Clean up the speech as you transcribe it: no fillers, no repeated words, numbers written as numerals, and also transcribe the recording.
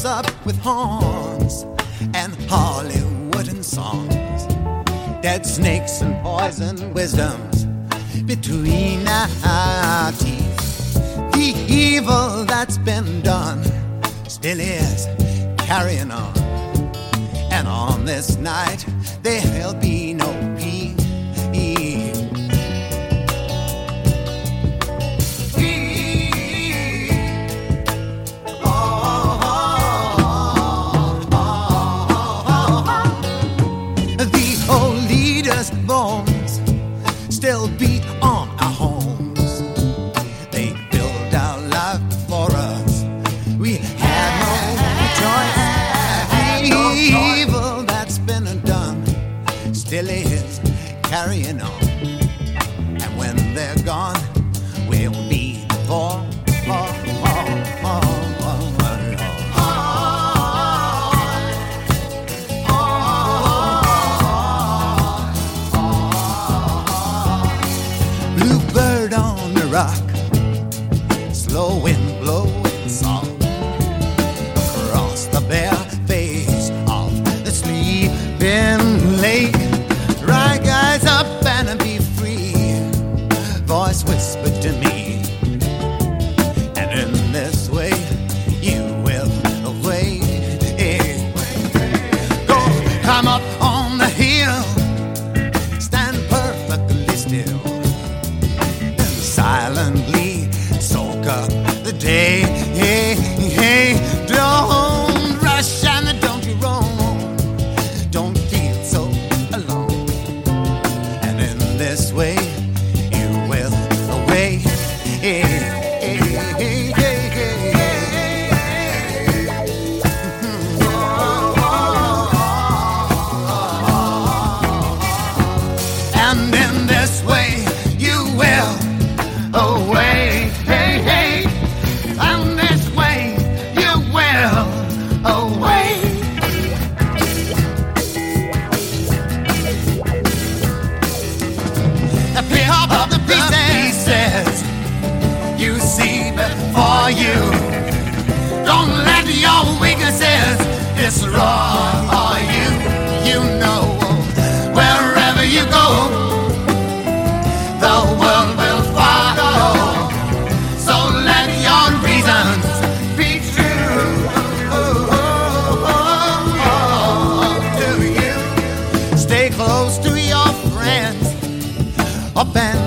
up with horns and Hollywood and songs, dead snakes and poison wisdoms between our teeth. The evil that's been done still is carrying on, and on this night there'll be no peace. Bones still beat on our homes. They build our life for us. We had no choice. The evil that's been done still is carrying on, and when they're gone, we'll be for. Bluebird on the rock, slow wind blowing soft across the bare face of the sleeping lake. Rise, guys up and be free, voice whispered to me, and in this way you will awake. Go, climb up on the hill, stand perfectly still, silently soak up the day. Hey, hey, don't rush and don't you roam. Don't feel so alone. And in this way, you will awake. Hey, hey, hey, hey, hey, hey. And in this way, you will away, hey, hey, and this way you will away. The pick up the pieces you see before you. Don't let your weaknesses destroy you. You know, wherever you go, the world will follow. So let your reasons be true to you. Stay close to your friends, up and